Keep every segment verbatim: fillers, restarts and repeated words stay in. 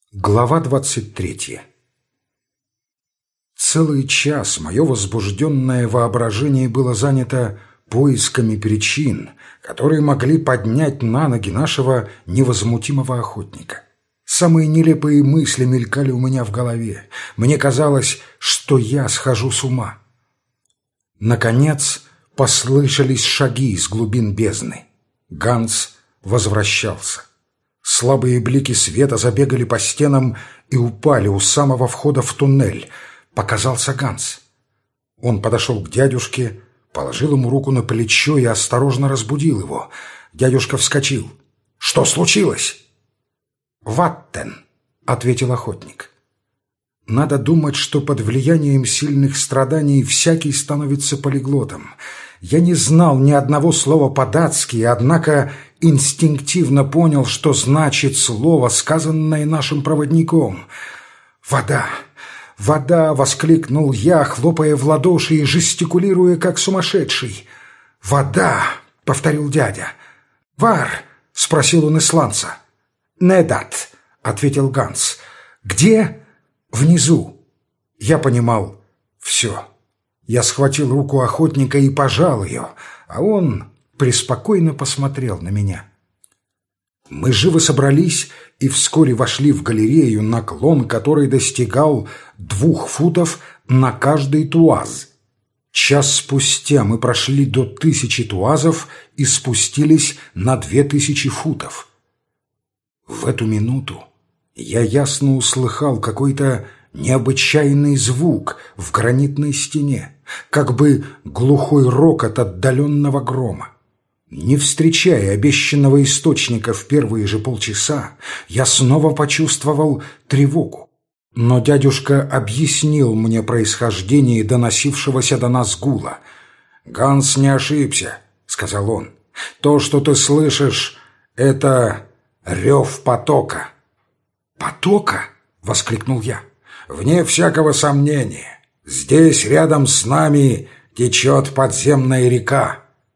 Глава двадцать третья. Целый час мое возбужденное воображение было занято поисками причин, которые могли поднять на ноги нашего невозмутимого охотника. Самые нелепые мысли мелькали у меня в голове. Мне казалось, что я схожу с ума. Наконец послышались шаги из глубин бездны. Ганс возвращался. Слабые блики света забегали по стенам и упали у самого входа в туннель. Показался Ганс. Он подошел к дядюшке, положил ему руку на плечо и осторожно разбудил его. Дядюшка вскочил. «Что случилось?» «Ваттен», — ответил охотник. Надо думать, что под влиянием сильных страданий всякий становится полиглотом. Я не знал ни одного слова по-датски, однако инстинктивно понял, что значит слово, сказанное нашим проводником. «Вода! Вода!» — воскликнул я, хлопая в ладоши и жестикулируя, как сумасшедший. «Вода!» — повторил дядя. «Вар?» — спросил он исландца. «Недат», — ответил Ганс. «Где?» «Внизу». Я понимал все. Я схватил руку охотника и пожал ее, а он преспокойно посмотрел на меня. Мы живо собрались и вскоре вошли в галерею, наклон которой достигал двух футов на каждый туаз. Час спустя мы прошли до тысячи туазов и спустились на две тысячи футов. В эту минуту я ясно услыхал какой-то необычайный звук в гранитной стене, как бы глухой рокот отдаленного грома. Не встречая обещанного источника в первые же полчаса, я снова почувствовал тревогу. Но дядюшка объяснил мне происхождение доносившегося до нас гула. «Ганс не ошибся», — сказал он. «То, что ты слышишь, — это рев потока». «Потока?» — воскликнул я. «Вне всякого сомнения. Здесь, рядом с нами, течет подземная река».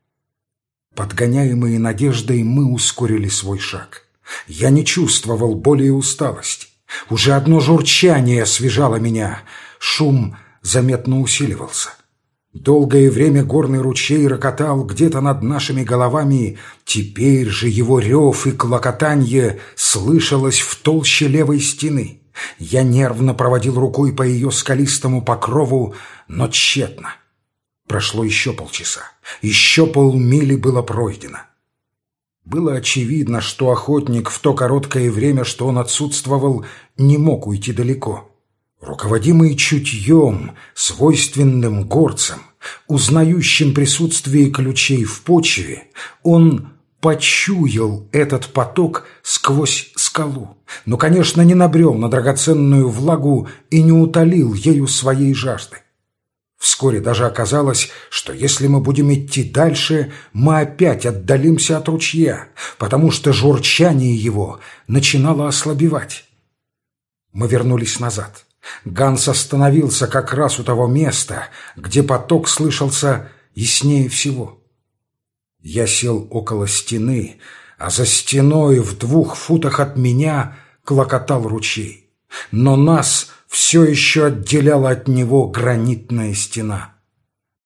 Подгоняемые надеждой, мы ускорили свой шаг. Я не чувствовал боли и усталости. Уже одно журчание освежало меня. Шум заметно усиливался. Долгое время горный ручей рокотал где-то над нашими головами. Теперь же его рев и клокотанье слышалось в толще левой стены. Я нервно проводил рукой по ее скалистому покрову, но тщетно. Прошло еще полчаса. Еще полмили было пройдено. Было очевидно, что охотник в то короткое время, что он отсутствовал, не мог уйти далеко. Руководимый чутьем, свойственным горцам, узнающим присутствие ключей в почве, он почуял этот поток сквозь скалу, но, конечно, не набрел на драгоценную влагу и не утолил ею своей жажды. Вскоре даже оказалось, что если мы будем идти дальше, мы опять отдалимся от ручья, потому что журчание его начинало ослабевать. Мы вернулись назад. Ганс остановился как раз у того места, где поток слышался яснее всего. Я сел около стены, а за стеной в двух футах от меня клокотал ручей. Но нас все еще отделяла от него гранитная стена.